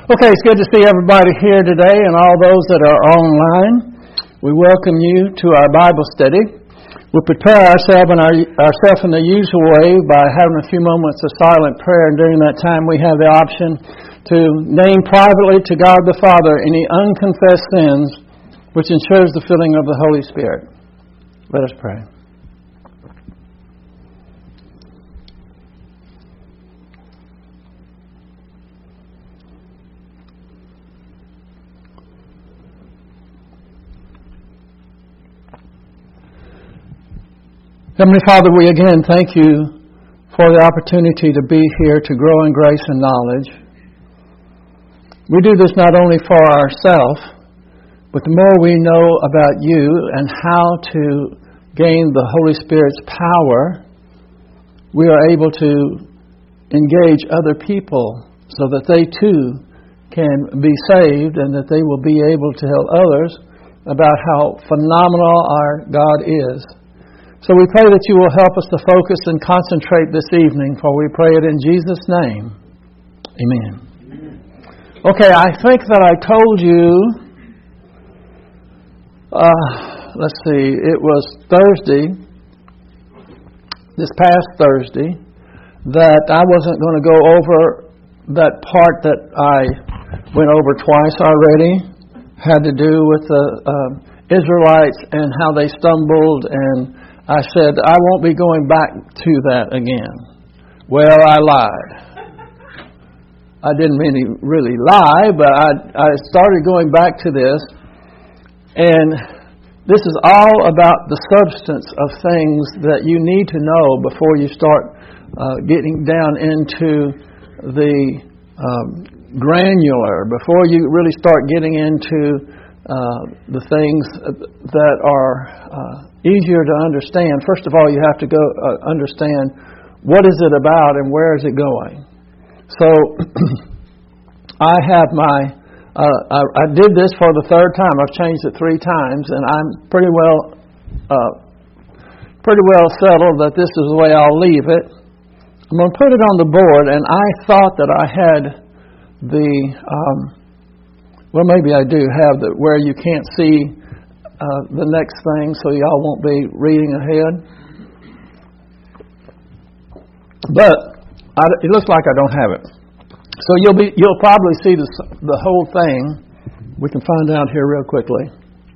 Okay, it's good to see everybody here today and all those that are online. We welcome you to our Bible study. We'll prepare ourselves in the usual way by having a few moments of silent prayer, and during that time we have the option to name privately to God the Father any unconfessed sins, which ensures the filling of the Holy Spirit. Let us pray. Heavenly Father, we again thank you for the opportunity to be here to grow in grace and knowledge. We do this not only for ourselves, but the more we know about you and how to gain the Holy Spirit's power, we are able to engage other people so that they too can be saved and that they will be able to tell others about how phenomenal our God is. So we pray that you will help us to focus and concentrate this evening, for we pray it in Jesus' name. Amen. Okay, I think that I told you, let's see, it was Thursday, this past Thursday, that I wasn't going to go over that part that I went over twice already, had to do with the Israelites and how they stumbled, and I said, I won't be going back to that again. Well, I lied. I didn't really lie, but I started going back to this. And this is all about the substance of things that you need to know before you start getting down into the granular, before you really start getting into the things that are easier to understand. First of all, you have to go understand what is it about and where is it going. So I have I did this for the third time. I've changed it 3 times, and I'm pretty well settled that this is the way I'll leave it. I'm going to put it on the board, and I thought that I had well, maybe I do have where you can't see the next thing, so y'all won't be reading ahead. But it looks like I don't have it. So you'll probably see the whole thing. We can find out here real quickly.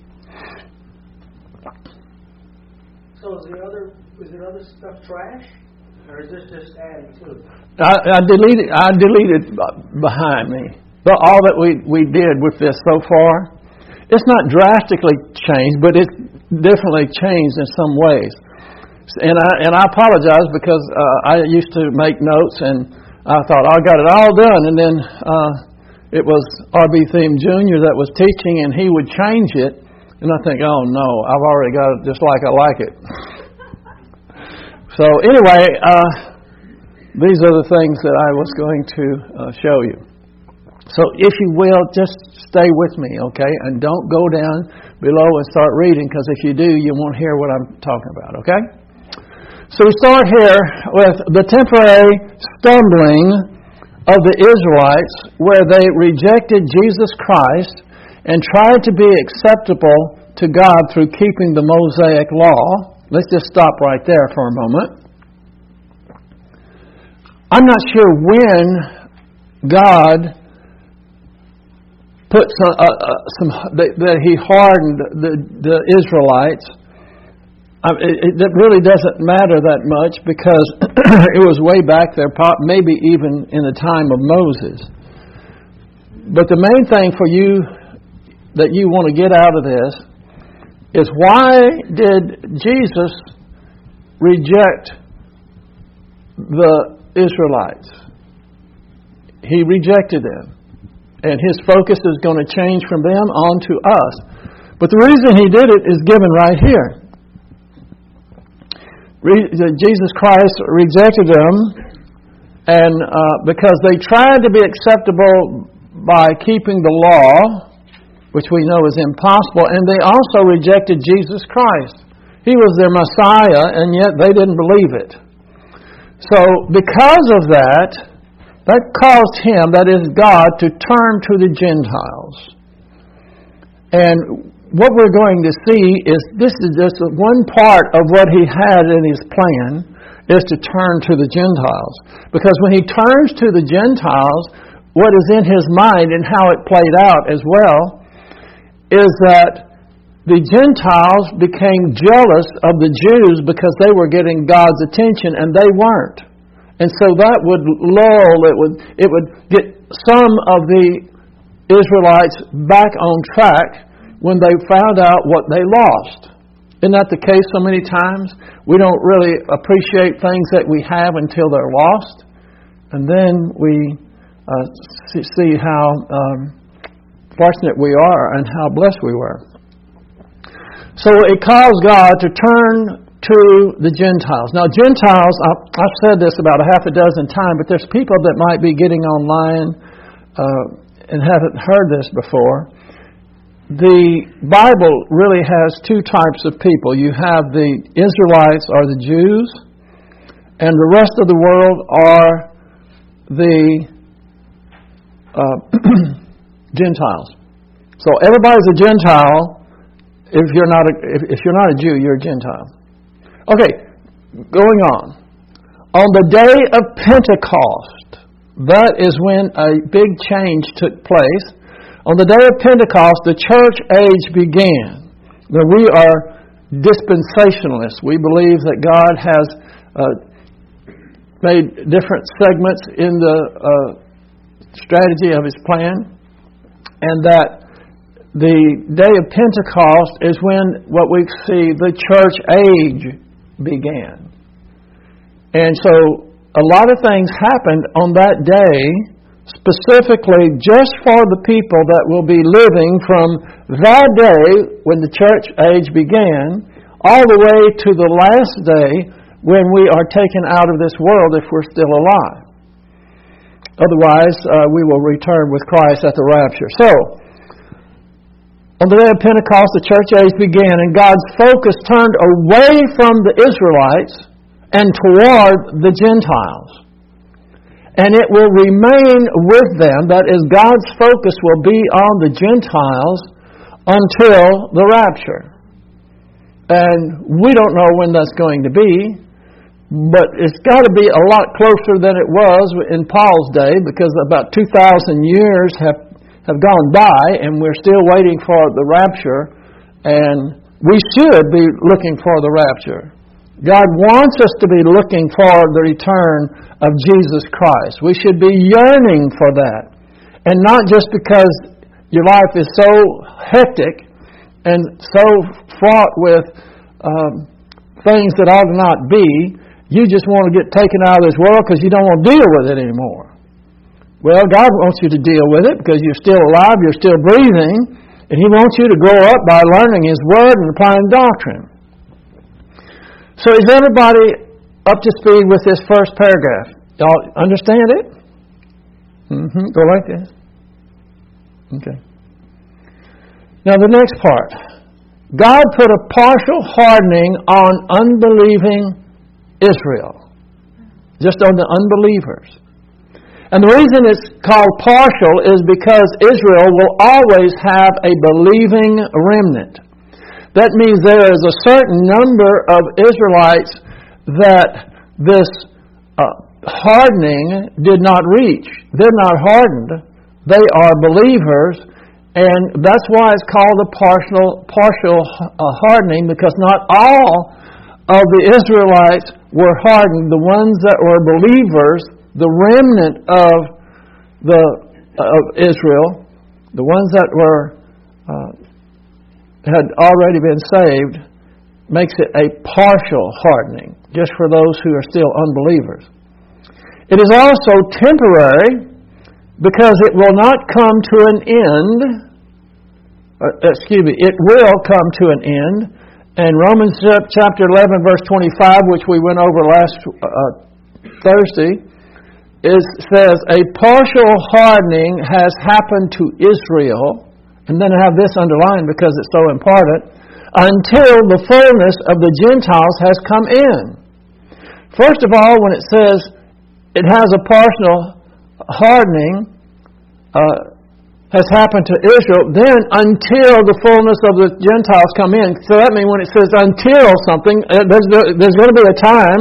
So is there other stuff trash, or is this just adding to it? I deleted behind me. But all that we did with this so far, it's not drastically changed, but it's definitely changed in some ways. And I apologize because I used to make notes, and I thought I got it all done, and then it was R.B. Thiem Jr. that was teaching, and he would change it, and I think, oh no, I've already got it just like I like it. So anyway, these are the things that I was going to show you. So if you will, just stay with me, okay? And don't go down below and start reading, because if you do, you won't hear what I'm talking about, okay? So we start here with the temporary stumbling of the Israelites, where they rejected Jesus Christ and tried to be acceptable to God through keeping the Mosaic law. Let's just stop right there for a moment. I'm not sure when God put that He hardened the Israelites. It really doesn't matter that much, because it was way back there, maybe even in the time of Moses. But the main thing for you that you want to get out of this is, why did Jesus reject the Israelites? He rejected them. And His focus is going to change from them on to us. But the reason He did it is given right here. Jesus Christ rejected them, and because they tried to be acceptable by keeping the law, which we know is impossible, and they also rejected Jesus Christ. He was their Messiah, and yet they didn't believe it. So because of that, that caused Him, that is God, to turn to the Gentiles. And what we're going to see is this is just one part of what He had in His plan, is to turn to the Gentiles. Because when He turns to the Gentiles, what is in His mind and how it played out as well is that the Gentiles became jealous of the Jews because they were getting God's attention and they weren't. And so that would lull, it would get some of the Israelites back on track when they found out what they lost. Isn't that the case so many times? We don't really appreciate things that we have until they're lost. And then we see how fortunate we are and how blessed we were. So it caused God to turn to the Gentiles. Now, Gentiles, I've said this about a half a dozen times, but there's people that might be getting online and haven't heard this before. The Bible really has two types of people. You have the Israelites, or the Jews, and the rest of the world are the Gentiles. So everybody's a Gentile. If you're not a Jew, you're a Gentile. Okay, going on. On the day of Pentecost, that is when a big change took place. On the day of Pentecost, the church age began. Now, we are dispensationalists. We believe that God has made different segments in the strategy of His plan, and that the day of Pentecost is when what we see the church age began. And so a lot of things happened on that day, specifically just for the people that will be living from that day when the church age began all the way to the last day when we are taken out of this world if we're still alive. Otherwise, we will return with Christ at the rapture. So, on the day of Pentecost, the church age began, and God's focus turned away from the Israelites and toward the Gentiles. And it will remain with them. That is, God's focus will be on the Gentiles until the rapture. And we don't know when that's going to be, but it's got to be a lot closer than it was in Paul's day, because about 2,000 years have gone by, and we're still waiting for the rapture, and we should be looking for the rapture. God wants us to be looking for the return of Jesus Christ. We should be yearning for that. And not just because your life is so hectic and so fraught with things that ought to not be, you just want to get taken out of this world because you don't want to deal with it anymore. Well, God wants you to deal with it because you're still alive, you're still breathing, and He wants you to grow up by learning His Word and applying doctrine. So is everybody up to speed with this first paragraph? Y'all understand it? Go like this. Okay. Now the next part. God put a partial hardening on unbelieving Israel. Just on the unbelievers. And the reason it's called partial is because Israel will always have a believing remnant. That means there is a certain number of Israelites that this hardening did not reach. They're not hardened. They are believers, and that's why it's called a partial hardening, because not all of the Israelites were hardened. The ones that were believers, the remnant of Israel, the ones that were had already been saved, makes it a partial hardening, just for those who are still unbelievers. It is also temporary, because it will not come to an end. It will come to an end. And Romans chapter 11, verse 25, which we went over last Thursday, says, a partial hardening has happened to Israel, and then I have this underlined because it's so important, until the fullness of the Gentiles has come in. First of all, when it says it has a partial hardening has happened to Israel, then until the fullness of the Gentiles come in. So that means when it says until something, there's going to be a time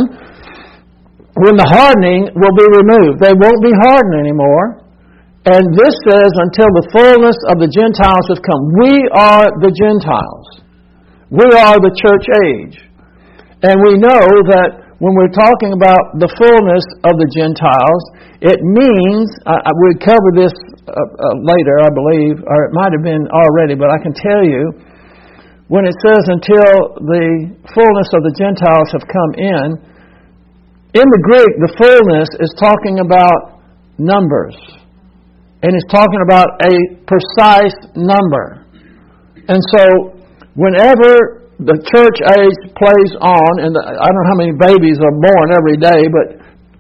when the hardening will be removed. They won't be hardened anymore. And this says until the fullness of the Gentiles has come. We are the Gentiles. We are the church age. And we know that when we're talking about the fullness of the Gentiles, it means, we'll cover this later, I believe, or it might have been already, but I can tell you, when it says until the fullness of the Gentiles have come in the Greek, the fullness is talking about numbers. And it's talking about a precise number. And so, whenever the church age plays on, and I don't know how many babies are born every day, but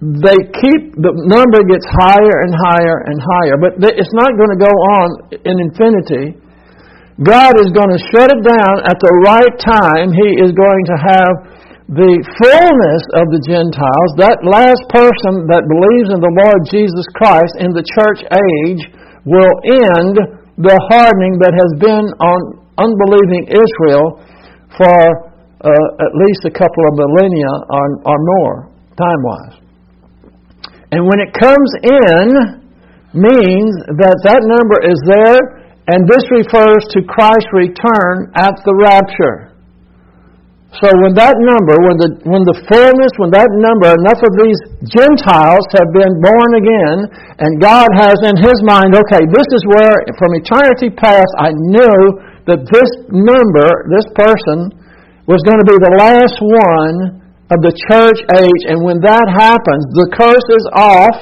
the number gets higher and higher and higher. But it's not going to go on in infinity. God is going to shut it down at the right time. He is going to have the fullness of the Gentiles, that last person that believes in the Lord Jesus Christ in the church age, will end the hardening that has been on unbelieving Israel for at least a couple of millennia or more, time-wise. And when it comes in, means that number is there, and this refers to Christ's return at the rapture. So when that number, when the fullness, when that number, enough of these Gentiles have been born again, and God has in His mind, okay, this is where, from eternity past, I knew that this number, this person, was going to be the last one of the church age, and when that happens, the curse is off,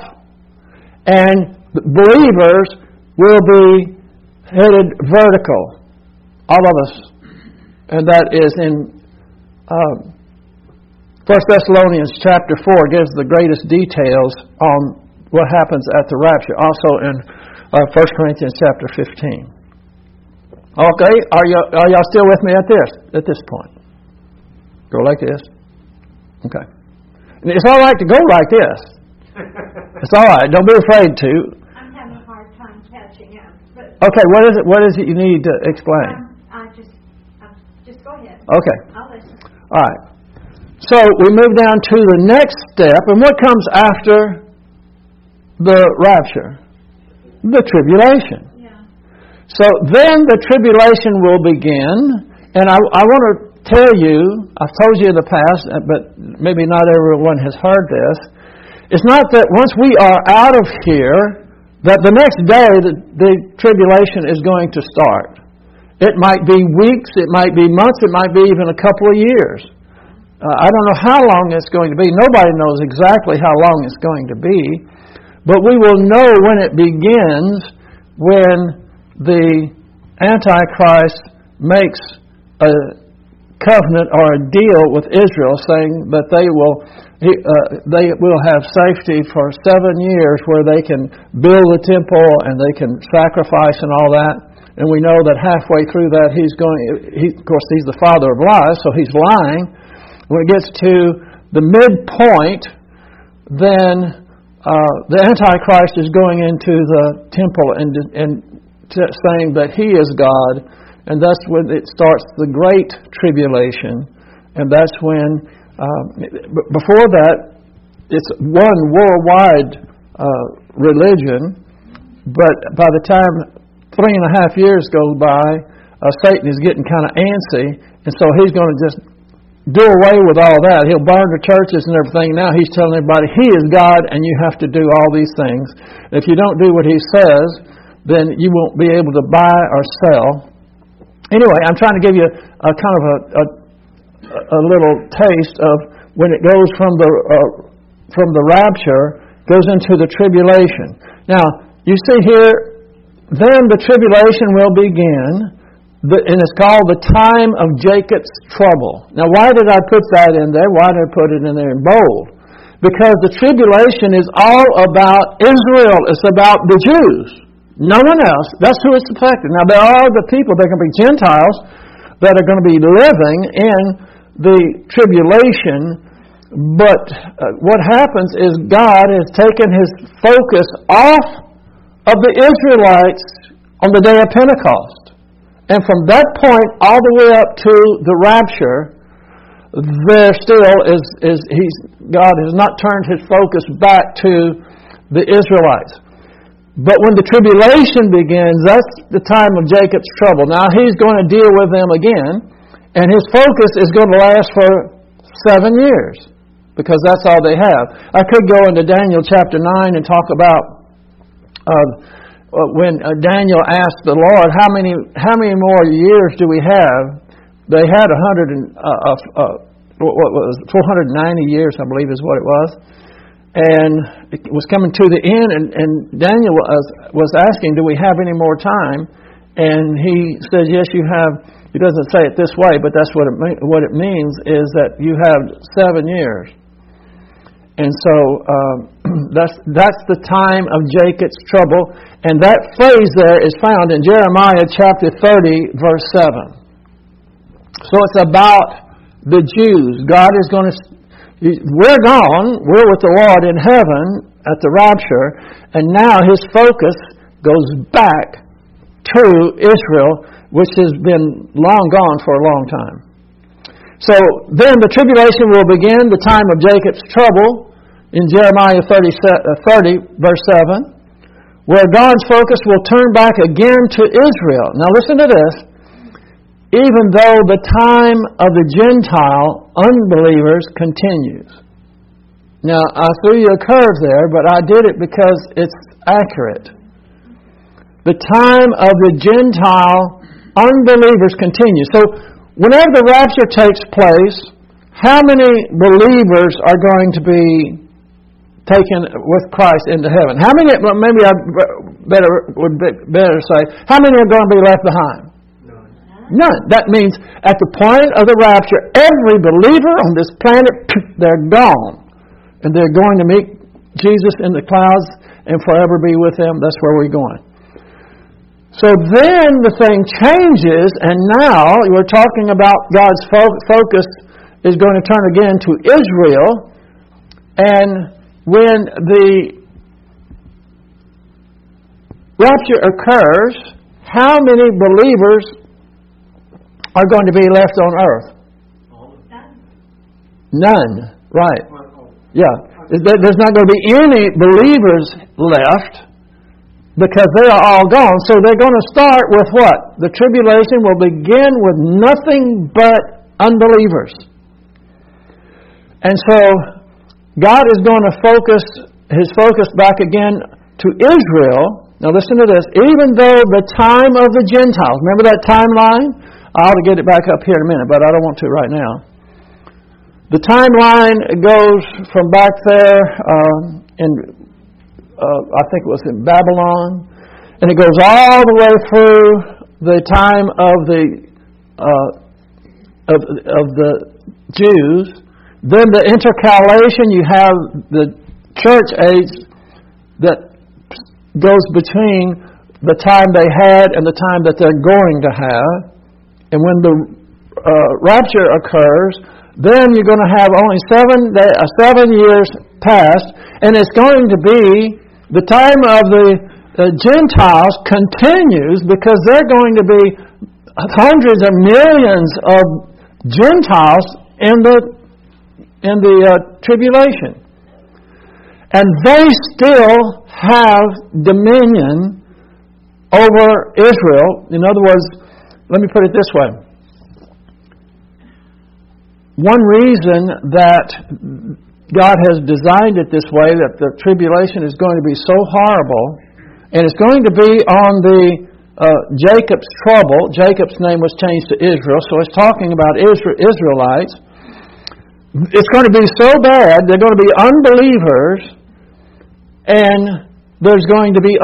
and believers will be headed vertical. All of us. And that is in 1 Thessalonians chapter 4 gives the greatest details on what happens at the rapture. Also in 1 Corinthians chapter 15. Okay, are y'all still with me at this point? Go like this. Okay. It's all right to go like this. It's all right. Don't be afraid to. I'm having a hard time catching up. But okay, what is it you need to explain? Just go ahead. Okay. I'll listen. All right. So we move down to the next step, and what comes after the rapture? The tribulation. Yeah. So then the tribulation will begin, and I want to tell you, I've told you in the past, but maybe not everyone has heard this, it's not that once we are out of here, that the next day the tribulation is going to start. It might be weeks, it might be months, it might be even a couple of years. I don't know how long it's going to be. Nobody knows exactly how long it's going to be. But we will know when it begins when the Antichrist makes a covenant or a deal with Israel, saying that they will have safety for 7 years, where they can build a temple and they can sacrifice and all that. And we know that halfway through that, of course, he's the father of lies, so he's lying. When it gets to the midpoint, then the Antichrist is going into the temple and saying that he is God. And that's when it starts the Great Tribulation. And that's when, before that, it's one worldwide religion. But by the time 3.5 years goes by, Satan is getting kind of antsy. And so he's going to just do away with all that. He'll burn the churches and everything. Now he's telling everybody he is God and you have to do all these things. If you don't do what he says, then you won't be able to buy or sell. Anyway, I'm trying to give you a kind of a little taste of when it goes from the rapture, goes into the tribulation. Now, you see here, then the tribulation will begin, and it's called the time of Jacob's trouble. Now, why did I put that in there? Why did I put it in there in bold? Because the tribulation is all about Israel. It's about the Jews. No one else. That's who it's affected. Now, there are the people, there can be Gentiles, that are going to be living in the tribulation, But what happens is God has taken His focus off of the Israelites on the day of Pentecost. And from that point all the way up to the rapture, there still is God has not turned His focus back to the Israelites. But when the tribulation begins, that's the time of Jacob's trouble. Now He's going to deal with them again, and His focus is going to last for 7 years, because that's all they have. I could go into Daniel chapter 9 and talk about when Daniel asked the Lord, how many more years do we have? They had 490 years, I believe is what it was. And it was coming to the end, and Daniel was asking, do we have any more time? And he says, yes, you have. He doesn't say it this way, but that's what it means, is that you have 7 years. And so that's the time of Jacob's trouble. And that phrase there is found in Jeremiah chapter 30, verse 7. So it's about the Jews. God is going to... We're gone. We're with the Lord in heaven at the rapture. And now His focus goes back to Israel, which has been long gone for a long time. So then the tribulation will begin, the time of Jacob's trouble, in Jeremiah 30, verse 7, where God's focus will turn back again to Israel. Now listen to this. Even though the time of the Gentile unbelievers continues. Now, I threw you a curve there, but I did it because it's accurate. The time of the Gentile unbelievers continues. So, whenever the rapture takes place, how many believers are going to be taken with Christ into heaven? How many? Well, maybe I would better say, how many are going to be left behind? None. That means at the point of the rapture, every believer on this planet, they're gone. And they're going to meet Jesus in the clouds and forever be with Him. That's where we're going. So then the thing changes, and now we're talking about God's focus is going to turn again to Israel. And when the rapture occurs, how many believers are going to be left on earth? None. Right. Yeah. There's not going to be any believers left because they are all gone. So they're going to start with what? The tribulation will begin with nothing but unbelievers. And so God is going to focus His focus back again to Israel. Now listen to this. Even though the time of the Gentiles, remember that timeline? I ought to get it back up here in a minute, but I don't want to right now. The timeline goes from back there I think it was in Babylon, and it goes all the way through the time of the Jews. Then the intercalation, you have the church age that goes between the time they had and the time that they're going to have. And when the rapture occurs, then you're going to have only 7 years past, and it's going to be the time of the Gentiles continues, because they're going to be hundreds of millions of Gentiles in the tribulation, and they still have dominion over Israel. In other words, let me put it this way. One reason that God has designed it this way, that the tribulation is going to be so horrible, and it's going to be on the Jacob's trouble. Jacob's name was changed to Israel, so it's talking about Israelites. It's going to be so bad, they're going to be unbelievers, and there's going to be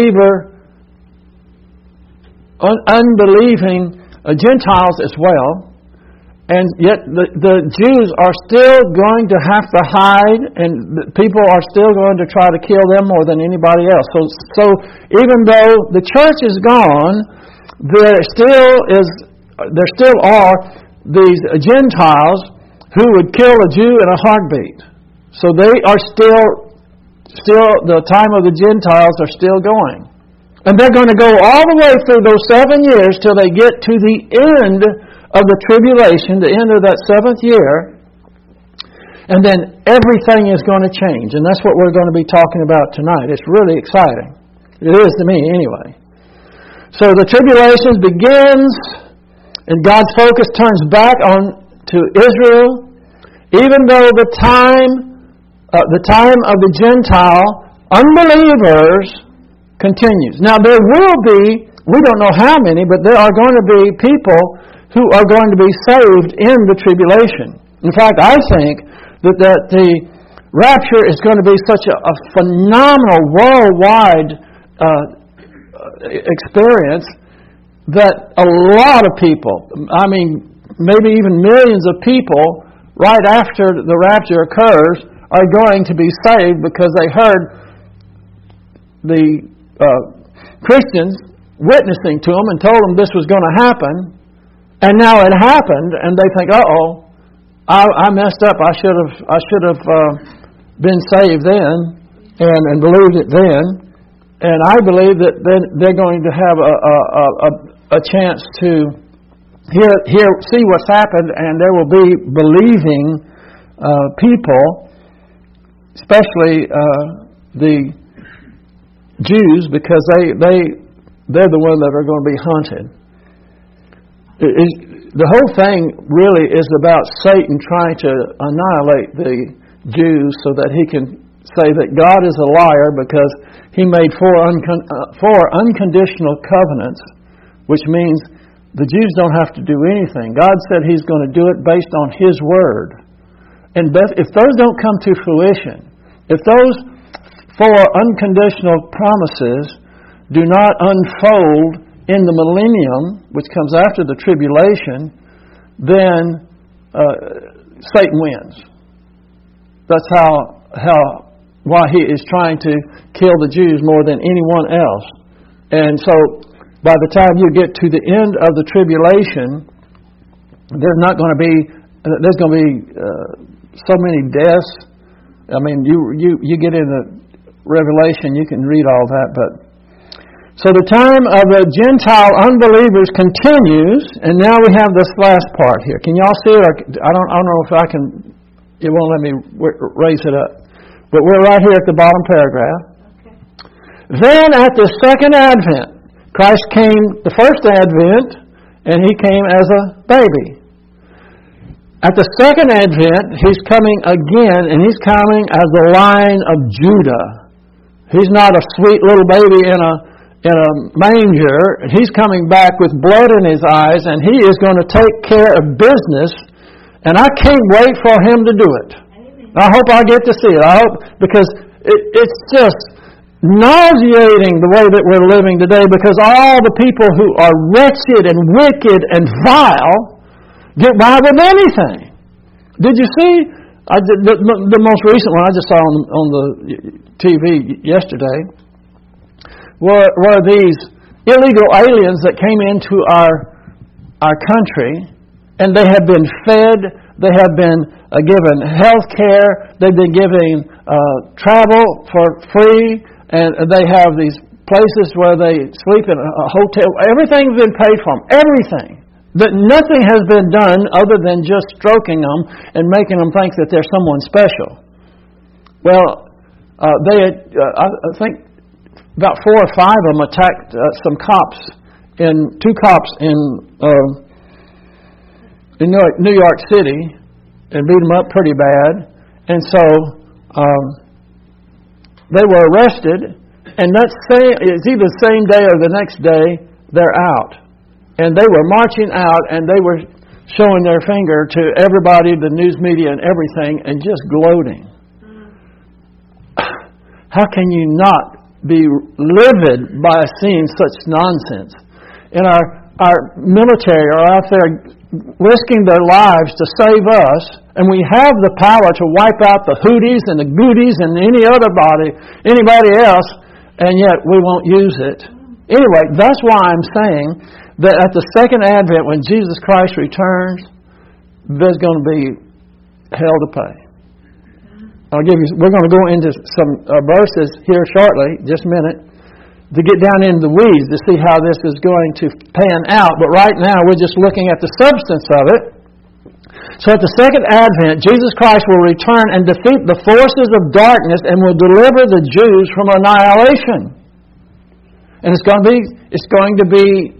unbelieving Gentiles as well, and yet the Jews are still going to have to hide, and people are still going to try to kill them more than anybody else. So even though the church is gone, there still are these Gentiles, who would kill a Jew in a heartbeat. So they are still the time of the Gentiles are still going. And they're going to go all the way through those 7 years till they get to the end of the tribulation, the end of that 7th year. And then everything is going to change. And that's what we're going to be talking about tonight. It's really exciting. It is to me anyway. So the tribulation begins, and God's focus turns back on to Israel, even though the time of the Gentile unbelievers continues. Now there will be, we don't know how many, but there are going to be people who are going to be saved in the tribulation. In fact, I think that the rapture is going to be such a phenomenal worldwide experience that a lot of people, I mean, maybe even millions of people, right after the rapture occurs, are going to be saved because they heard the Christians witnessing to them and told them this was going to happen, and now it happened, and they think, uh-oh, I messed up. I should have been saved then and believed it then. And I believe that they're going to have a chance to see what's happened, and there will be believing people, especially the Jews, because they're the ones that are going to be hunted. The whole thing really is about Satan trying to annihilate the Jews so that he can say that God is a liar because he made four unconditional covenants, which means the Jews don't have to do anything. God said he's going to do it based on his word. And if those don't come to fruition, if those four unconditional promises do not unfold in the millennium, which comes after the tribulation, then Satan wins. That's why he is trying to kill the Jews more than anyone else. And so, by the time you get to the end of the tribulation, there's going to be so many deaths. I mean, you get into Revelation, you can read all that, but. So the time of the Gentile unbelievers continues, and now we have this last part here. Can y'all see it? I don't know if I can. It won't let me raise it up. But we're right here at the bottom paragraph. Okay. Then at the second advent, Christ came the first advent, and he came as a baby. At the second advent, he's coming again, and he's coming as the Lion of Judah. He's not a sweet little baby in a manger. He's coming back with blood in his eyes, and he is going to take care of business, and I can't wait for him to do it. I hope I get to see it. I hope, because it's just nauseating the way that we're living today, because all the people who are wretched and wicked and vile get by with anything. Did you see the most recent one I just saw on the TV yesterday? Were these illegal aliens that came into our country, and they have been fed, they have been given health care, they've been given travel for free, and they have these places where they sleep in a hotel. Everything's been paid for them. Everything. That nothing has been done other than just stroking them and making them think that they're someone special. Well, I think about 4 or 5 of them attacked two cops in New York City and beat them up pretty bad. And so they were arrested, and it's either the same day or the next day they're out. And they were marching out, and they were showing their finger to everybody, the news media and everything, and just gloating. How can you not be livid by seeing such nonsense? And our military are out there risking their lives to save us, and we have the power to wipe out the Houthis and the Goodies and anybody else, and yet we won't use it. Anyway, that's why I'm saying that at the second advent, when Jesus Christ returns, there's going to be hell to pay. We're going to go into some verses here shortly, just a minute, to get down into the weeds to see how this is going to pan out. But right now, we're just looking at the substance of it. So at the second advent, Jesus Christ will return and defeat the forces of darkness and will deliver the Jews from annihilation. And it's going to be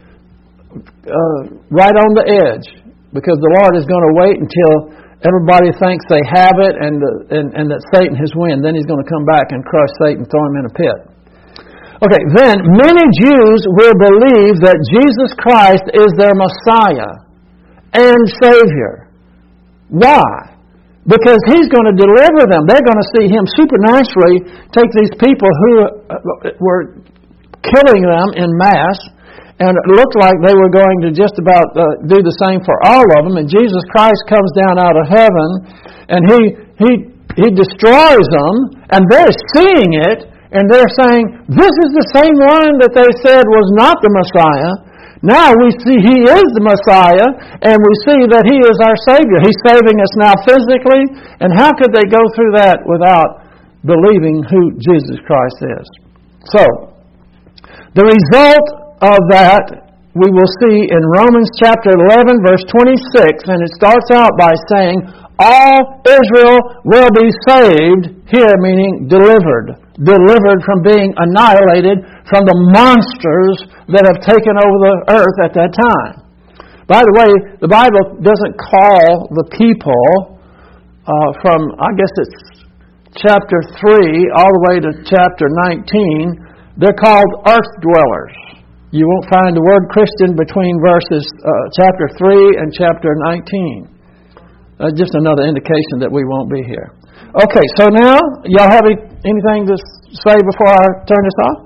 right on the edge, because the Lord is going to wait until everybody thinks they have it and that Satan has won. Then He's going to come back and crush Satan, throw him in a pit. Okay, then many Jews will believe that Jesus Christ is their Messiah and Savior. Why? Because He's going to deliver them. They're going to see Him supernaturally take these people who were killing them in mass, and it looked like they were going to just about do the same for all of them. And Jesus Christ comes down out of heaven, and He destroys them, and they're seeing it, and they're saying, this is the same one that they said was not the Messiah. Now we see He is the Messiah, and we see that He is our Savior. He's saving us now physically, and how could they go through that without believing who Jesus Christ is? So, the result of that we will see in Romans chapter 11, verse 26, and it starts out by saying, all Israel will be saved, here meaning delivered from being annihilated from the monsters that have taken over the earth at that time. By the way, the Bible doesn't call the people from, I guess it's chapter 3 all the way to chapter 19, they're called earth dwellers. You won't find the word Christian between verses chapter 3 and chapter 19. Just another indication that we won't be here. Okay, so now, y'all have anything to say before I turn this off?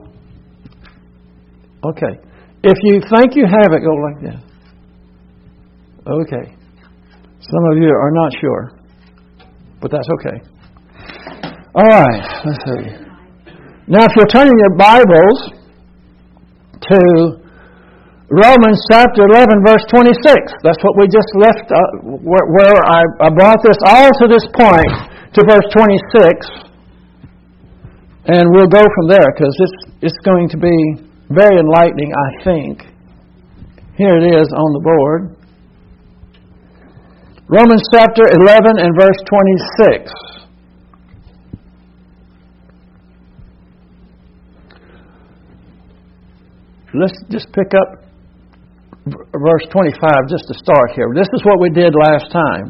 Okay. If you think you have it, go like this. Okay. Some of you are not sure, but that's okay. All right, let's see. Now, if you're turning your Bibles to Romans chapter 11, verse 26. That's what we just left, where I brought this all to this point, to verse 26. And we'll go from there, because it's going to be very enlightening, I think. Here it is on the board. Romans chapter 11 and verse 26. Let's just pick up verse 25 just to start here. This is what we did last time.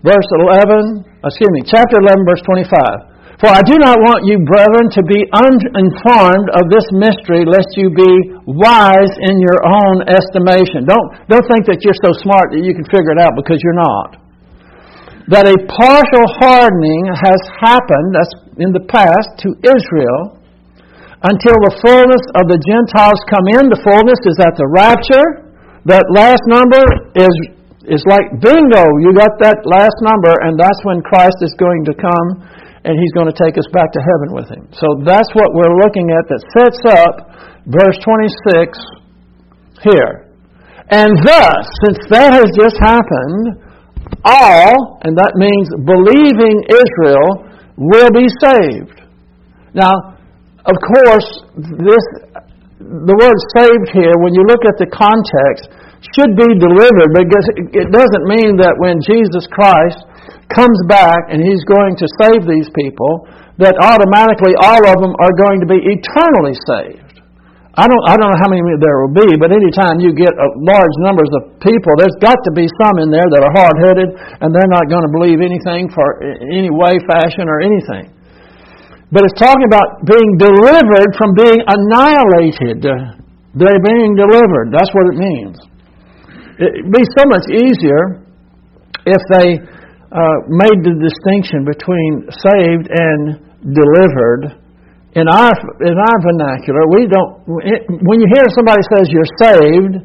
Chapter 11, verse 25. For I do not want you, brethren, to be uninformed of this mystery, lest you be wise in your own estimation. Don't think that you're so smart that you can figure it out, because you're not. That a partial hardening has happened, that's in the past, to Israel, until the fullness of the Gentiles come in. The fullness is at the rapture. That last number is like bingo. You got that last number, and that's when Christ is going to come, and He's going to take us back to heaven with Him. So that's what we're looking at that sets up verse 26 here. And thus, since that has just happened, all, and that means believing Israel, will be saved. Now, of course, the word saved here, when you look at the context, should be delivered, because it doesn't mean that when Jesus Christ comes back and He's going to save these people, that automatically all of them are going to be eternally saved. I don't know how many there will be, but anytime you get large numbers of people, there's got to be some in there that are hard-headed, and they're not going to believe anything for any way, fashion, or anything. But it's talking about being delivered from being annihilated. They're being delivered. That's what it means. It would be so much easier if they made the distinction between saved and delivered. In our vernacular, we don't. When you hear somebody says you're saved,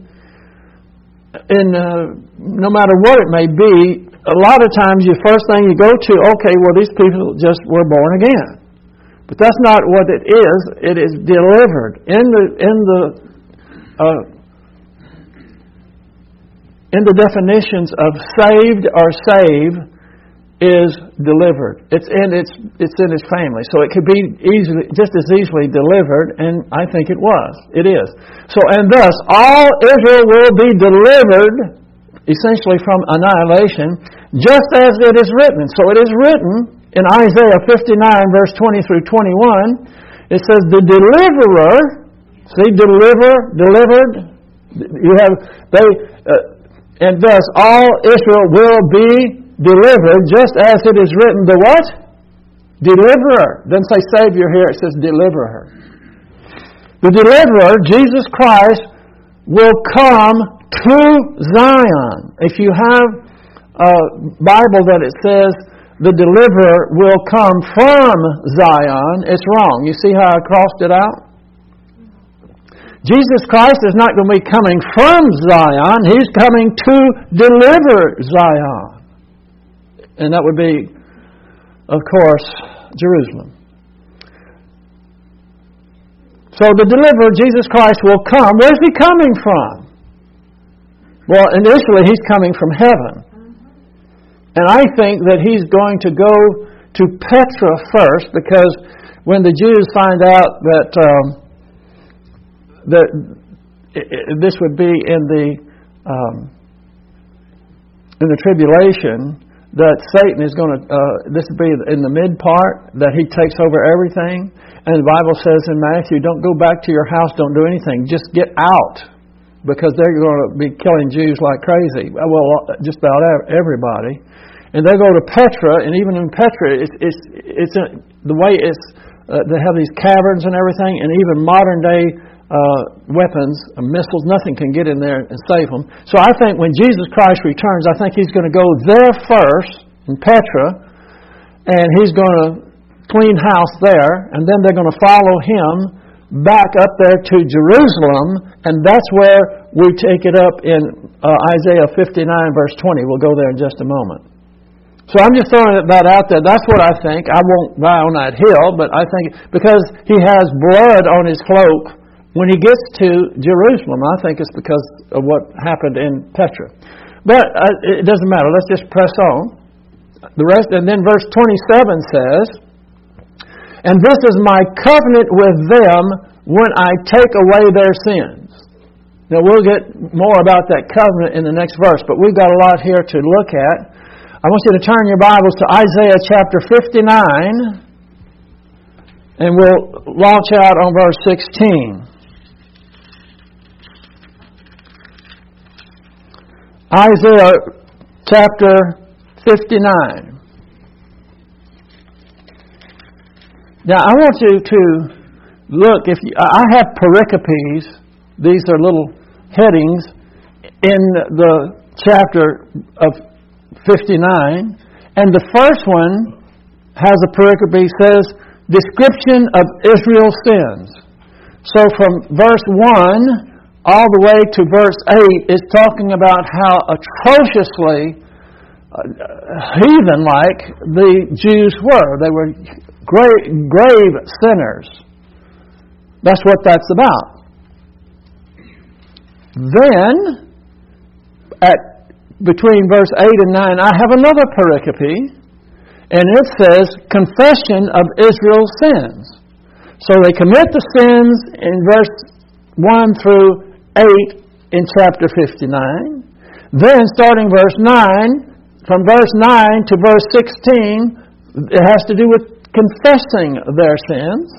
no matter what it may be, a lot of times the first thing you go to, okay, well, these people just were born again. But that's not what it is. It is delivered. In the definitions of saved or save, is delivered. It's in his family. So it could be just as easily delivered, and I think it was. It is. So, and thus, all Israel will be delivered, essentially from annihilation, just as it is written. So it is written in Isaiah 59, verse 20 through 21, it says, the deliverer, see, delivered, you have, and thus all Israel will be delivered, just as it is written, the what? Deliverer. Doesn't say Savior here, it says deliverer. The deliverer, Jesus Christ, will come to Zion. If you have a Bible that it says the deliverer will come from Zion, it's wrong. You see how I crossed it out? Jesus Christ is not going to be coming from Zion. He's coming to deliver Zion. And that would be, of course, Jerusalem. So the deliverer, Jesus Christ, will come. Where's He coming from? Well, initially He's coming from heaven. And I think that He's going to go to Petra first, because when the Jews find out that this would be in the tribulation, that Satan is going to, this would be in the mid part, that he takes over everything. And the Bible says in Matthew, don't go back to your house, don't do anything, just get out, because they're going to be killing Jews like crazy. Well, just about everybody. And they go to Petra, and even in Petra, it's the way it's, they have these caverns and everything, and even modern day weapons, missiles, nothing can get in there and save them. So I think when Jesus Christ returns, I think He's going to go there first, in Petra, and He's going to clean house there, and then they're going to follow Him back up there to Jerusalem, and that's where we take it up in Isaiah 59, verse 20. We'll go there in just a moment. So I'm just throwing that out there. That's what I think. I won't die on that hill, but I think because He has blood on His cloak, when He gets to Jerusalem, I think it's because of what happened in Petra. But it doesn't matter. Let's just press on. The rest, and then verse 27 says, and this is my covenant with them when I take away their sins. Now we'll get more about that covenant in the next verse, but we've got a lot here to look at. I want you to turn your Bibles to Isaiah chapter 59, and we'll launch out on verse 16. Isaiah chapter 59. Now I want you to look. I have pericopes. These are little headings in the chapter of 59, and the first one has a pericope says description of Israel's sins. So from verse 1 all the way to verse 8 is talking about how atrociously heathen-like the Jews were. They were grave sinners. That's what that's about. Then, between verse 8 and 9, I have another pericope, and it says confession of Israel's sins. So they commit the sins in verse 1 through 8 in chapter 59. Then, starting verse 9, from verse 9 to verse 16, it has to do with confessing their sins.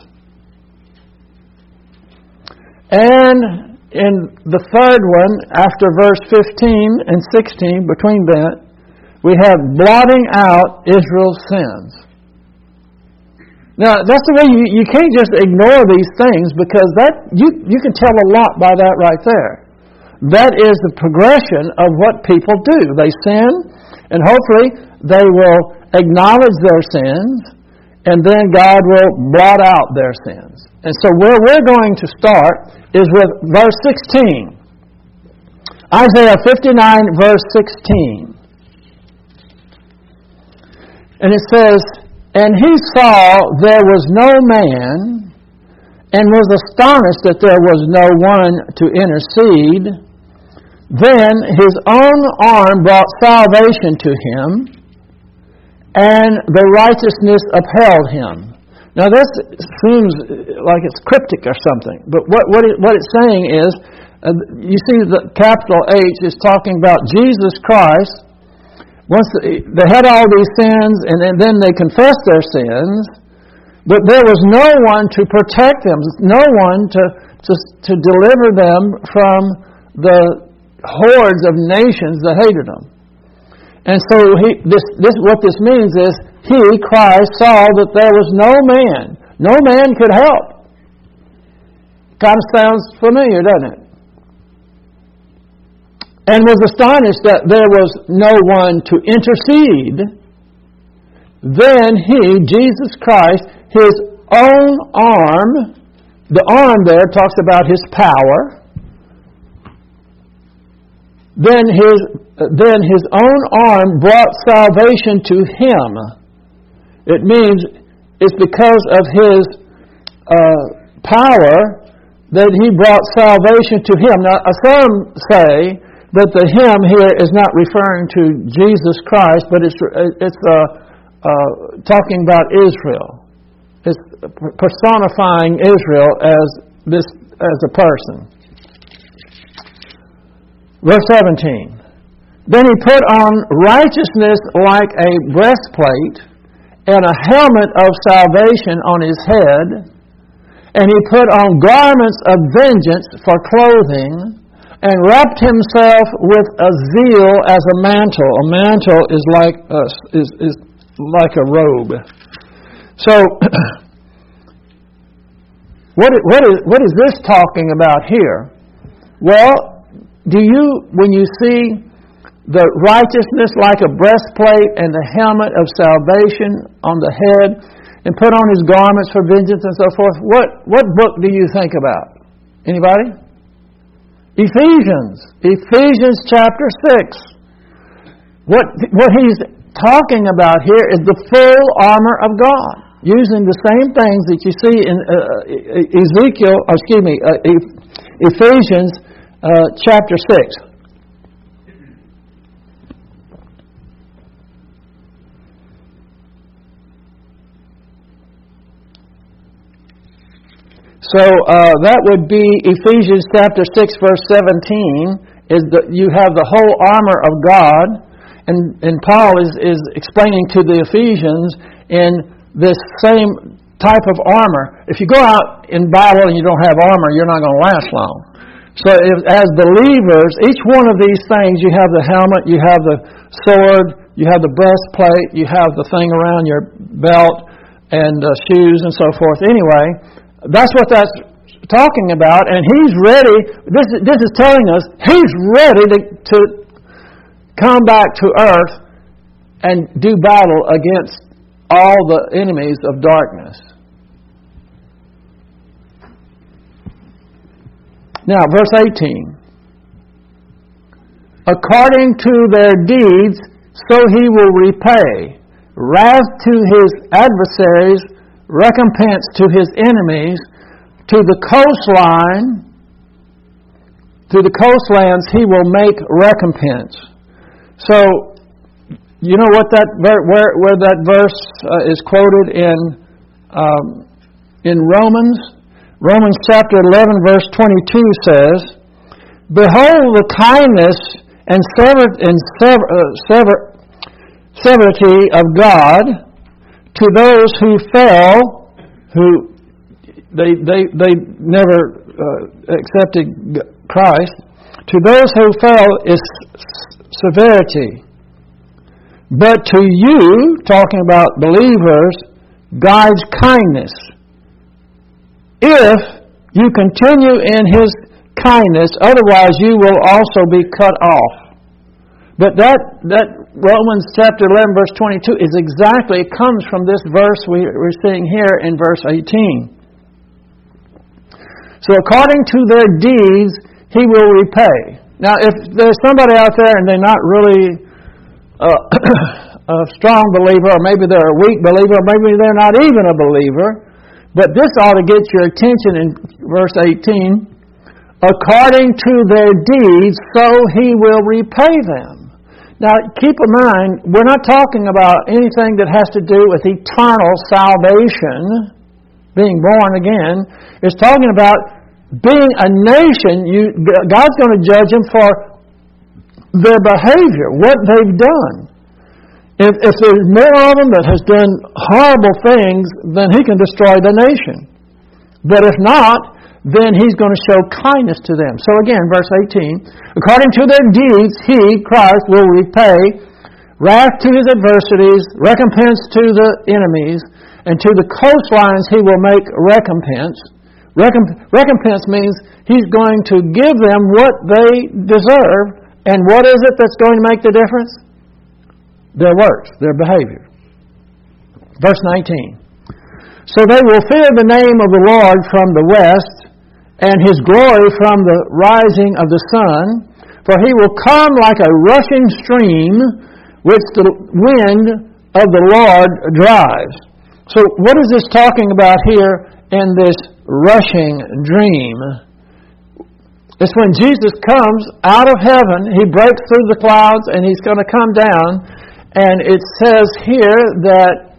And in the third one, after verse 15 and 16, between that, we have blotting out Israel's sins. Now, that's the way you can't just ignore these things, because that you can tell a lot by that right there. That is the progression of what people do. They sin, and hopefully they will acknowledge their sins, and then God will blot out their sins. And so where we're going to start is with verse 16. Isaiah 59, verse 16. And it says, and he saw there was no man, and was astonished that there was no one to intercede. Then his own arm brought salvation to him, and the righteousness upheld him. Now this seems like it's cryptic or something, but what it's saying is, you see the capital H is talking about Jesus Christ. Once they had all these sins, and then they confessed their sins, but there was no one to protect them, no one to deliver them from the hordes of nations that hated them. And so what this means is, he, Christ, saw that there was no man could help. Kind of sounds familiar, doesn't it? And was astonished that there was no one to intercede. Then he, Jesus Christ, his own arm, the arm there talks about his power. Then his own arm brought salvation to him. It means it's because of his power that he brought salvation to him. Now, some say that the him here is not referring to Jesus Christ, but it's talking about Israel. It's personifying Israel as a person. Verse 17. Then he put on righteousness like a breastplate, and a helmet of salvation on his head, and he put on garments of vengeance for clothing, and wrapped himself with a zeal as a mantle. A mantle is like a robe. So, what is this talking about here? Well, when you see the righteousness like a breastplate and the helmet of salvation on the head, and put on his garments for vengeance and so forth, what book do you think about? Anybody? Ephesians chapter 6. What he's talking about here is the full armor of God, using the same things that you see in Ephesians chapter 6. So that would be Ephesians chapter 6, verse 17, is that you have the whole armor of God, and Paul is explaining to the Ephesians in this same type of armor. If you go out in battle and you don't have armor, you're not going to last long. So as believers, each one of these things, you have the helmet, you have the sword, you have the breastplate, you have the thing around your belt, and shoes and so forth. Anyway, that's what that's talking about, and he's ready. This is telling us he's ready to come back to earth and do battle against all the enemies of darkness. Now, verse 18. According to their deeds, so he will repay. Wrath to his adversaries, recompense to his enemies. To the coastlands he will make recompense. So, you know what where that verse is quoted in Romans? Romans chapter 11, verse 22 says, "Behold the kindness and severity of God to those who fell, who they never accepted Christ. To those who fell is severity. But to you," talking about believers, "God's kindness, if you continue in His kindness, otherwise you will also be cut off." But that Romans chapter 11, verse 22 is exactly, it comes from this verse we're seeing here in verse 18. So according to their deeds, He will repay. Now, if there's somebody out there and they're not really a strong believer, or maybe they're a weak believer, or maybe they're not even a believer, but this ought to get your attention in verse 18. According to their deeds, so He will repay them. Now, keep in mind, we're not talking about anything that has to do with eternal salvation, being born again. It's talking about being a nation. God's going to judge them for their behavior, what they've done. If there's more of them that has done horrible things, then He can destroy the nation. But if not, then He's going to show kindness to them. So again, verse 18, according to their deeds, He, Christ, will repay wrath to His adversaries, recompense to the enemies, and to the coastlines He will make recompense. Recompense means He's going to give them what they deserve. And what is it that's going to make the difference? Their works, their behavior. Verse 19. So they will fear the name of the Lord from the west, and His glory from the rising of the sun. For He will come like a rushing stream, which the wind of the Lord drives. So what is this talking about here in this rushing dream? It's when Jesus comes out of heaven, He breaks through the clouds, and He's going to come down. And it says here that,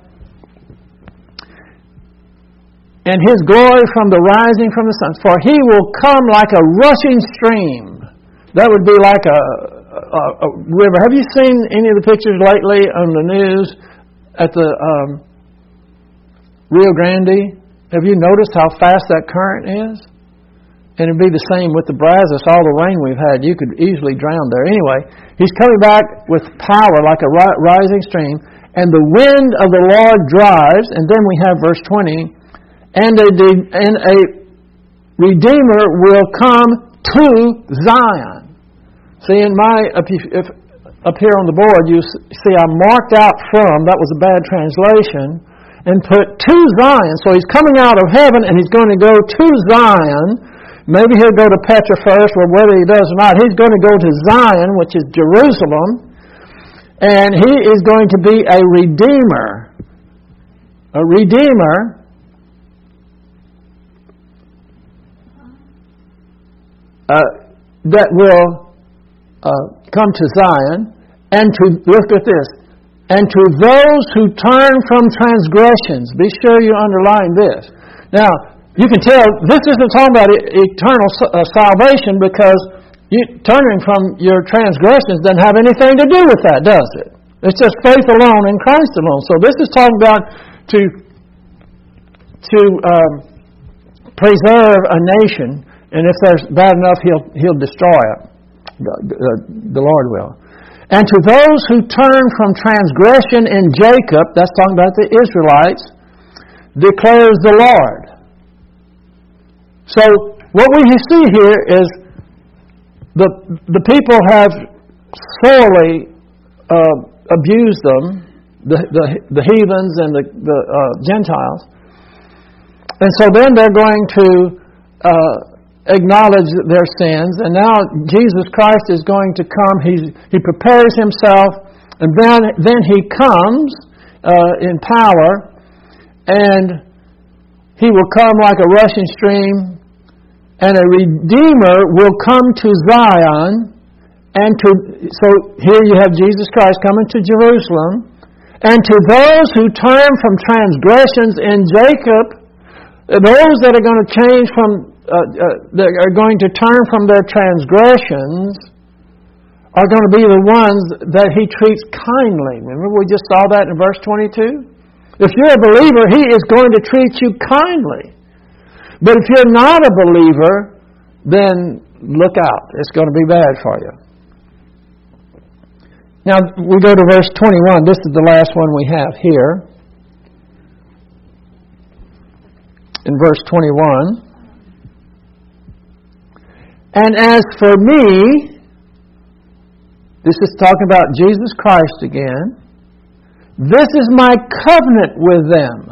and His glory from the rising from the sun, for He will come like a rushing stream. That would be like a river. Have you seen any of the pictures lately on the news at the Rio Grande? Have you noticed how fast that current is? And it'd be the same with the Brazos. All the rain we've had, you could easily drown there. Anyway, He's coming back with power like a rising stream, and the wind of the Lord drives. And then we have verse 20, and a Redeemer will come to Zion. See, in my up here on the board, you see I marked out from, that was a bad translation, and put to Zion. So He's coming out of heaven, and He's going to go to Zion. Maybe He'll go to Petra first, or whether He does or not, He's going to go to Zion, which is Jerusalem, and He is going to be a Redeemer. A Redeemer that will come to Zion, and to, look at this, and to those who turn from transgressions. Be sure you underline this. Now, you can tell this isn't talking about eternal salvation, because turning from your transgressions doesn't have anything to do with that, does it? It's just faith alone in Christ alone. So this is talking about to preserve a nation, and if there's bad enough, He'll destroy it. The Lord will. And to those who turn from transgression in Jacob, that's talking about the Israelites, declares the Lord. So what we see here is the people have sorely abused them, the heathens and the Gentiles, and so then they're going to acknowledge their sins, and now Jesus Christ is going to come. He prepares Himself, and then He comes in power, and He will come like a rushing stream. And a Redeemer will come to Zion, so here you have Jesus Christ coming to Jerusalem, and to those who turn from transgressions in Jacob, those that are going to change from, that are going to turn from their transgressions, are going to be the ones that He treats kindly. Remember we just saw that in verse 22? If you're a believer, He is going to treat you kindly. But if you're not a believer, then look out. It's going to be bad for you. Now, we go to verse 21. This is the last one we have here. In verse 21. And as for me, this is talking about Jesus Christ again, this is my covenant with them.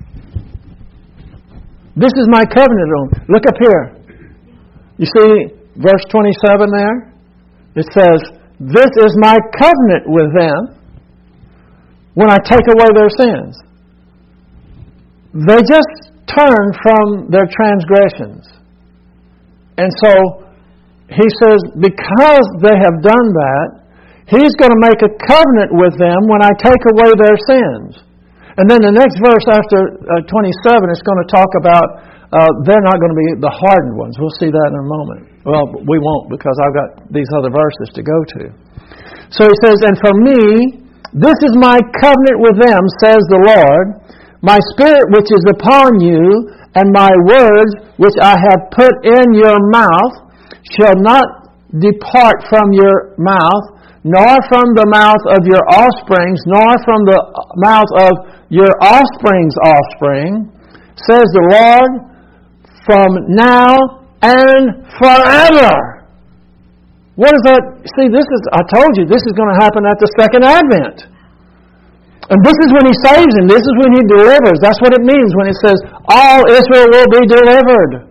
This is my covenant. Look up here. You see verse 27 there? It says, this is my covenant with them when I take away their sins. They just turn from their transgressions. And so He says, because they have done that, He's going to make a covenant with them when I take away their sins. And then the next verse after 27, it's going to talk about they're not going to be the hardened ones. We'll see that in a moment. Well, we won't, because I've got these other verses to go to. So he says, and for me, this is my covenant with them, says the Lord. My spirit which is upon you, and my words which I have put in your mouth, shall not depart from your mouth, nor from the mouth of your offsprings, nor from the mouth of your offspring's offspring, says the Lord, from now and forever. What is that? See, I told you, this is going to happen at the second advent. And this is when He saves him. This is when He delivers. That's what it means when it says, all Israel will be delivered.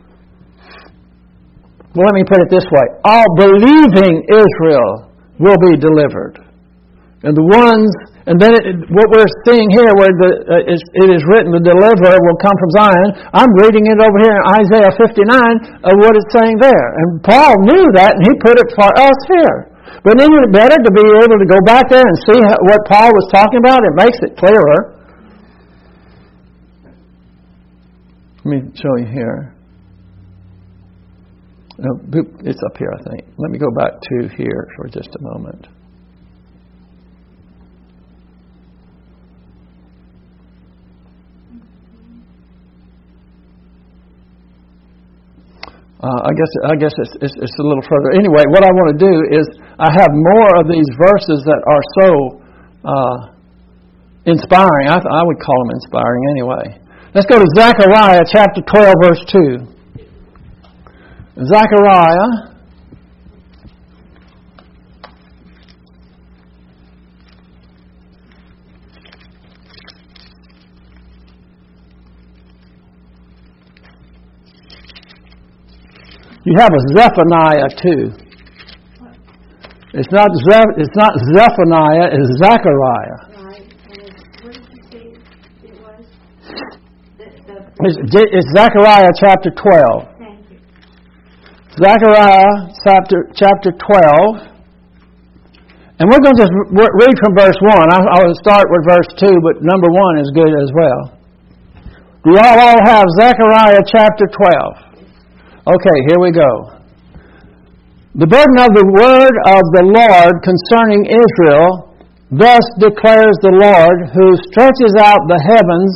Well, let me put it this way. All believing Israel will be delivered. And what we're seeing here, where it is written, the deliverer will come from Zion. I'm reading it over here in Isaiah 59 of what it's saying there. And Paul knew that, and he put it for us here. But isn't it better to be able to go back there and see what Paul was talking about? It makes it clearer. Let me show you here. It's up here, I think. Let me go back to here for just a moment. I guess it's a little further. Anyway, what I want to do is I have more of these verses that are so inspiring. I would call them inspiring anyway. Let's go to Zechariah chapter 12, verse 2. Zechariah. You have a Zephaniah too. It's not Zephaniah, it's Zechariah. Right. And what did you say it was? It's Zechariah chapter 12. Thank you. Zechariah chapter 12. And we're going to just read from verse 1. I will start with verse 2, but number 1 is good as well. Do y'all all have Zechariah chapter 12? Okay, here we go. The burden of the word of the Lord concerning Israel, thus declares the Lord, who stretches out the heavens,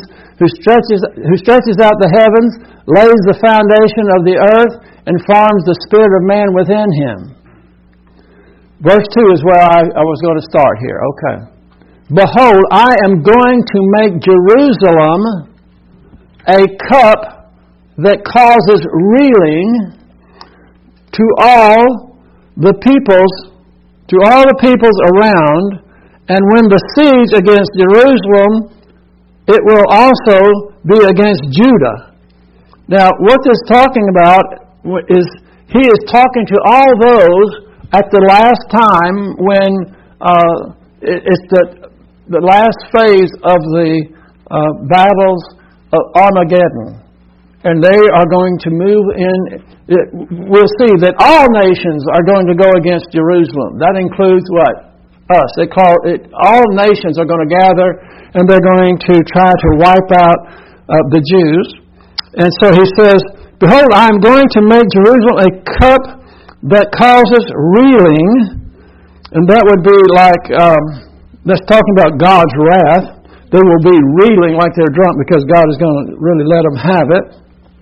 lays the foundation of the earth, and forms the spirit of man within him. Verse 2 is where I was going to start here. Okay. Behold, I am going to make Jerusalem a cup that causes reeling to all the peoples around, and when the siege against Jerusalem, it will also be against Judah. Now, what this is talking about is he is talking to all those at the last time when it's the last phase of the battles of Armageddon. And they are going to move in. We'll see that all nations are going to go against Jerusalem. That includes what? Us. They call it, all nations are going to gather, and they're going to try to wipe out the Jews. And so he says, behold, I am going to make Jerusalem a cup that causes reeling. And that would be like, that's talking about God's wrath. They will be reeling like they're drunk because God is going to really let them have it.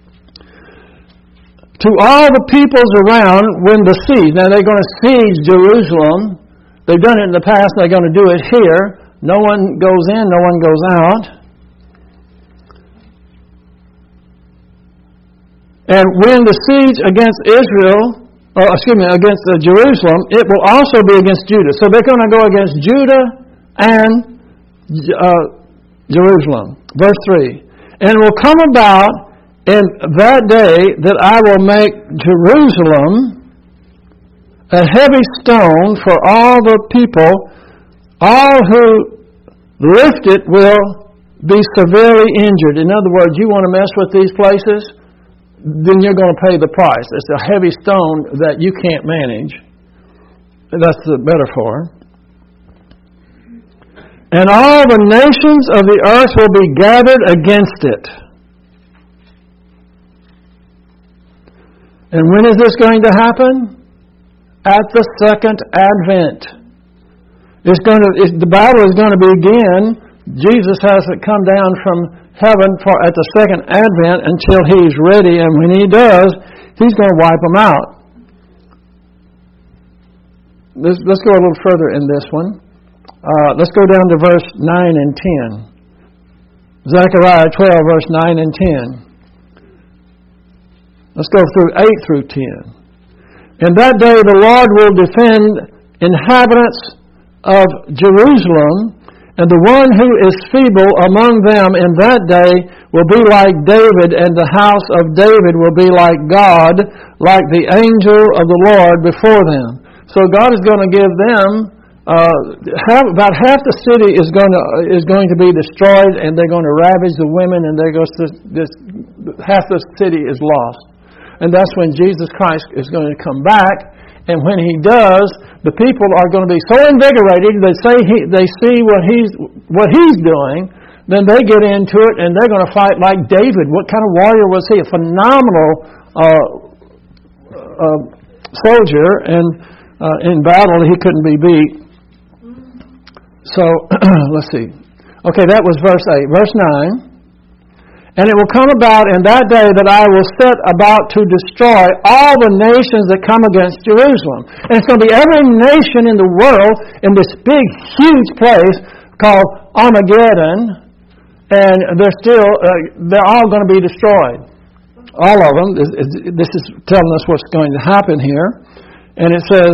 To all the peoples around when the siege. Now they're going to siege Jerusalem. They've done it in the past. They're going to do it here. No one goes in. No one goes out. And when the siege against against Jerusalem, it will also be against Judah. So they're going to go against Judah and Jerusalem. Verse 3. And it will come about in that day that I will make Jerusalem a heavy stone for all the people. All who lift it will be severely injured. In other words, you want to mess with these places, then you're going to pay the price. It's a heavy stone that you can't manage. That's the metaphor. And all the nations of the earth will be gathered against it. And when is this going to happen? At the second advent. The battle is going to begin. Jesus hasn't come down from heaven at the second advent until He's ready, and when He does, He's going to wipe them out. Let's go a little further in this one. Let's go down to verse 9 and 10. Zechariah 12, verse 9 and 10. Let's go through 8 through 10. In that day the Lord will defend inhabitants of Jerusalem, and the one who is feeble among them in that day will be like David, and the house of David will be like God, like the angel of the Lord before them. So God is going to give them about half the city is going to be destroyed, and they're going to ravage the women, and half the city is lost. And that's when Jesus Christ is going to come back. And when He does, the people are going to be so invigorated they see what He's doing, then they get into it and they're going to fight like David. What kind of warrior was he? A phenomenal soldier, and in battle he couldn't be beat. So, let's see. Okay, that was verse 8. Verse 9. And it will come about in that day that I will set about to destroy all the nations that come against Jerusalem. And it's going to be every nation in the world in this big, huge place called Armageddon. And they're all going to be destroyed. All of them. This is telling us what's going to happen here. And it says,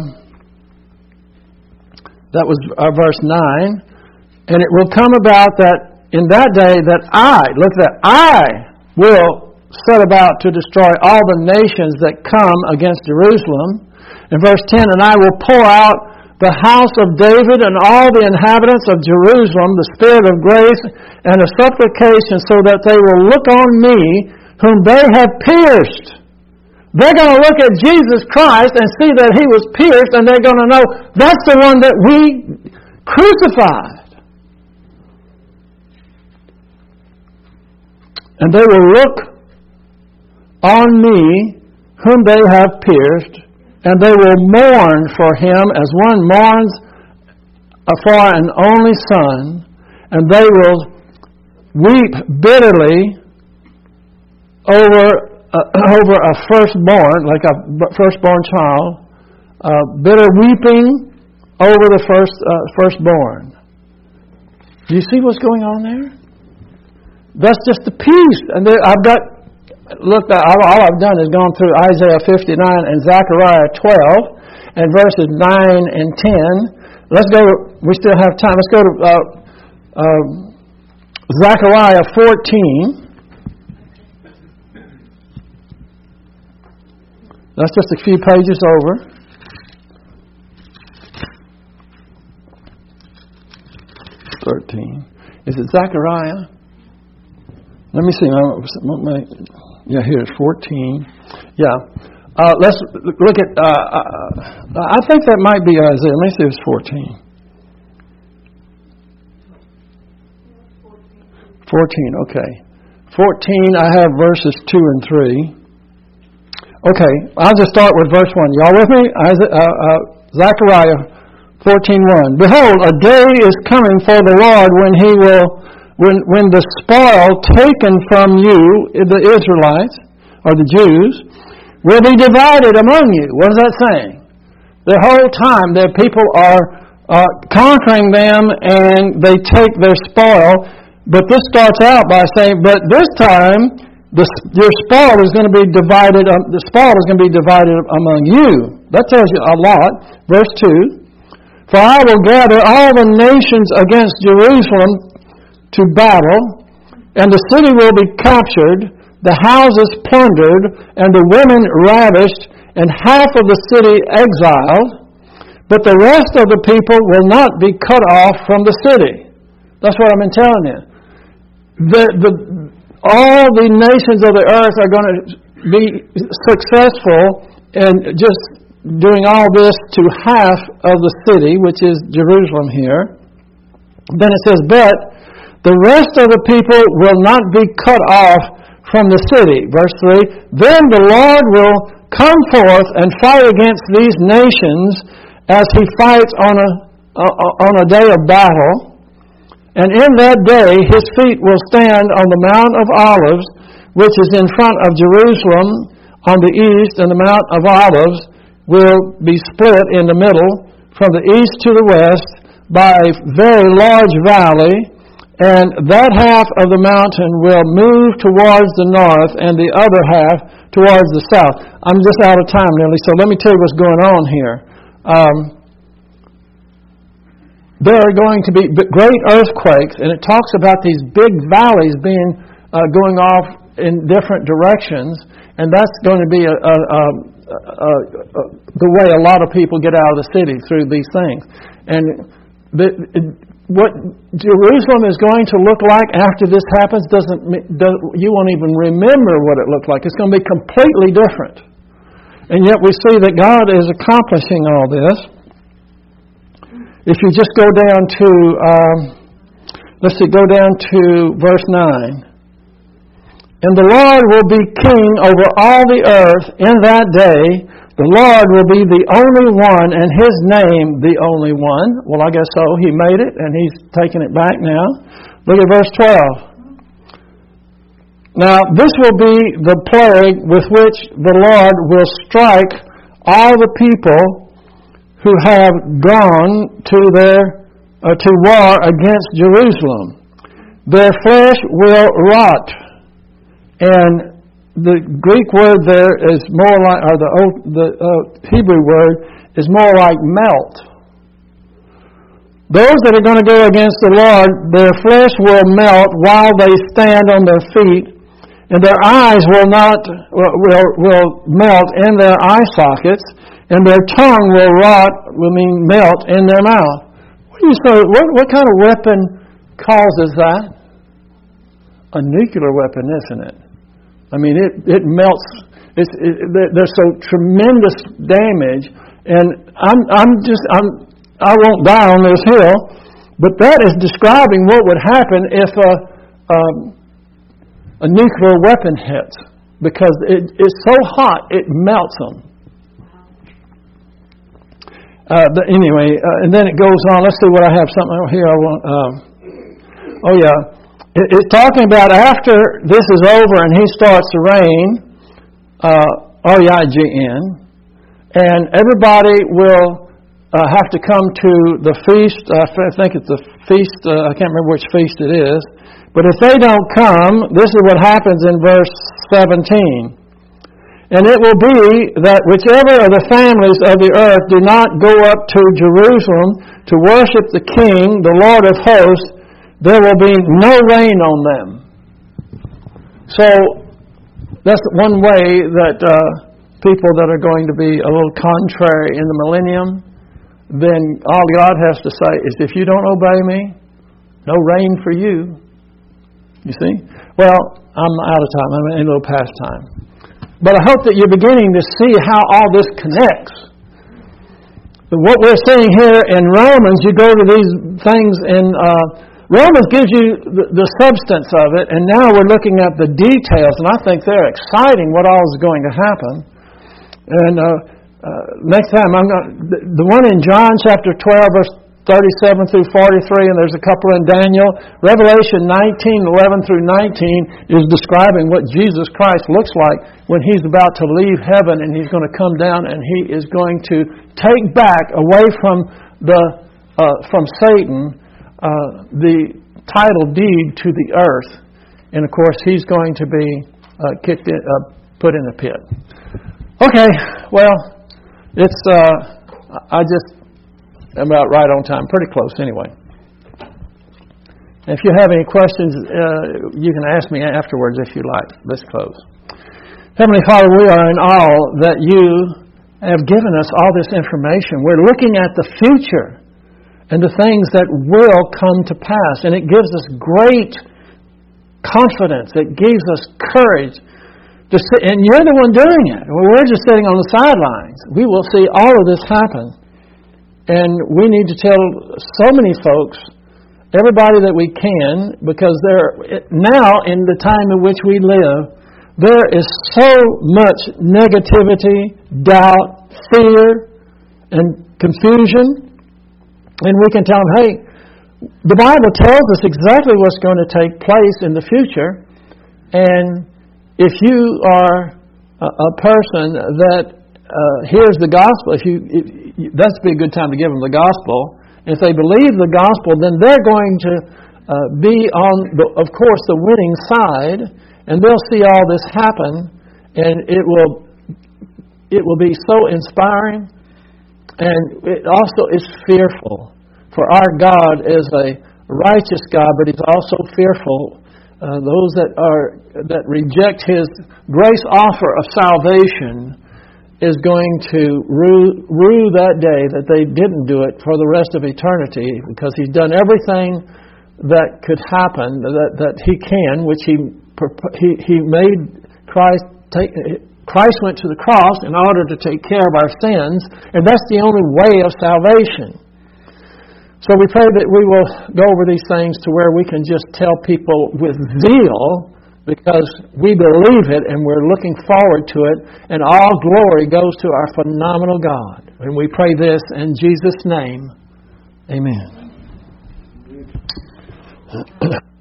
that was verse 9. And it will come about that in that day that I will set about to destroy all the nations that come against Jerusalem. In verse 10, and I will pour out the house of David and all the inhabitants of Jerusalem the spirit of grace and of supplication, so that they will look on me whom they have pierced. They're going to look at Jesus Christ and see that He was pierced, and they're going to know that's the one that we crucified. And they will look on me whom they have pierced, and they will mourn for Him as one mourns for an only son, and they will weep bitterly over a firstborn, like a firstborn child, bitter weeping over the firstborn. Do you see what's going on there? That's just the peace. And all I've done is gone through Isaiah 59 and Zechariah 12 and verses 9 and 10. Let's go, we still have time. Let's go to Zechariah 14. That's just a few pages over. Is it Zechariah? Let me see. Yeah, here's 14. Yeah. Let's look at. I think that might be Isaiah. Let me see if it's 14. 14. Okay. 14. I have verses 2 and 3. Okay. I'll just start with verse 1. Y'all with me? Zechariah 14:1. Behold, a day is coming for the Lord when the spoil taken from you, the Israelites, or the Jews, will be divided among you. What is that saying? The whole time their people are conquering them and they take their spoil. But this starts out by saying, but this time your spoil is going to be divided. The spoil is going to be divided among you. That tells you a lot. Verse 2. For I will gather all the nations against Jerusalem to battle, and the city will be captured, the houses plundered, and the women ravished, and half of the city exiled, but the rest of the people will not be cut off from the city. That's what I've been telling you. All the nations of the earth are going to be successful in just doing all this to half of the city, which is Jerusalem here. Then it says, but the rest of the people will not be cut off from the city. Verse 3, then the Lord will come forth and fight against these nations as he fights on a day of battle. And in that day his feet will stand on the Mount of Olives, which is in front of Jerusalem on the east, and the Mount of Olives will be split in the middle from the east to the west by a very large valley, and that half of the mountain will move towards the north and the other half towards the south. I'm just out of time nearly, so let me tell you what's going on here. There are going to be great earthquakes, and it talks about these big valleys being going off in different directions, and that's going to be the way a lot of people get out of the city, through these things. And what Jerusalem is going to look like after this happens you won't even remember what it looked like. It's going to be completely different. And yet we see that God is accomplishing all this. If you just go down to, go down to verse 9. And the Lord will be king over all the earth in that day. The Lord will be the only one, and His name the only one. Well, I guess so. He made it, and He's taking it back now. Look at verse 12. Now, this will be the plague with which the Lord will strike all the people who have gone to war against Jerusalem. Their flesh will rot. And the Greek word there is more like, or the Hebrew word is more like melt. Those that are going to go against the Lord, their flesh will melt while they stand on their feet, and their eyes will melt in their eye sockets, and their tongue will melt in their mouth. What do you say? What kind of weapon causes that? A nuclear weapon, isn't it? I mean, it melts. There's so tremendous damage, and I won't die on this hill, but that is describing what would happen if a nuclear weapon hits, because it's so hot it melts them. But anyway, and then it goes on. Let's see what I have. Something here I want. It's talking about after this is over and he starts to reign, R-E-I-G-N, and everybody will have to come to the feast. I think it's the feast, I can't remember which feast it is. But if they don't come, this is what happens in verse 17. And it will be that whichever of the families of the earth do not go up to Jerusalem to worship the King, the Lord of hosts, there will be no rain on them. So that's one way that people that are going to be a little contrary in the millennium, then all God has to say is, if you don't obey me, no rain for you. You see? Well, I'm out of time. I'm in a little past time. But I hope that you're beginning to see how all this connects. What we're seeing here in Romans, you go to these things in Romans gives you the substance of it, and now we're looking at the details, and I think they're exciting, what all is going to happen. And next time, the one in John chapter 12, verse 37 through 43, and there's a couple in Daniel. Revelation 19:11 through 19 is describing what Jesus Christ looks like when He's about to leave heaven, and He's going to come down, and He is going to take back away from Satan the title deed to the earth, and of course He's going to be put in a pit. Okay, well, it's I just am about right on time, pretty close anyway. If you have any questions, you can ask me afterwards if you like. Let's close. Heavenly Father, we are in awe that You have given us all this information. We're looking at the future and the things that will come to pass. And it gives us great confidence. It gives us courage And you're the one doing it. We're just sitting on the sidelines. We will see all of this happen. And we need to tell so many folks, everybody that we can, because now in the time in which we live, there is so much negativity, doubt, fear, and confusion. And we can tell them, hey, the Bible tells us exactly what's going to take place in the future. And if you are a person that hears the gospel, that's be a good time to give them the gospel. If they believe the gospel, then they're going to be on, of course, the winning side, and they'll see all this happen, and it will be so inspiring, and it also is fearful. For our God is a righteous God, but He's also fearful. Those that reject His grace offer of salvation is going to rue that day that they didn't do it for the rest of eternity, because He's done everything that could happen, that He can, which He made Christ take. Christ went to the cross in order to take care of our sins, and that's the only way of salvation. So we pray that we will go over these things to where we can just tell people with zeal, because we believe it and we're looking forward to it, and all glory goes to our phenomenal God. And we pray this in Jesus' name. Amen.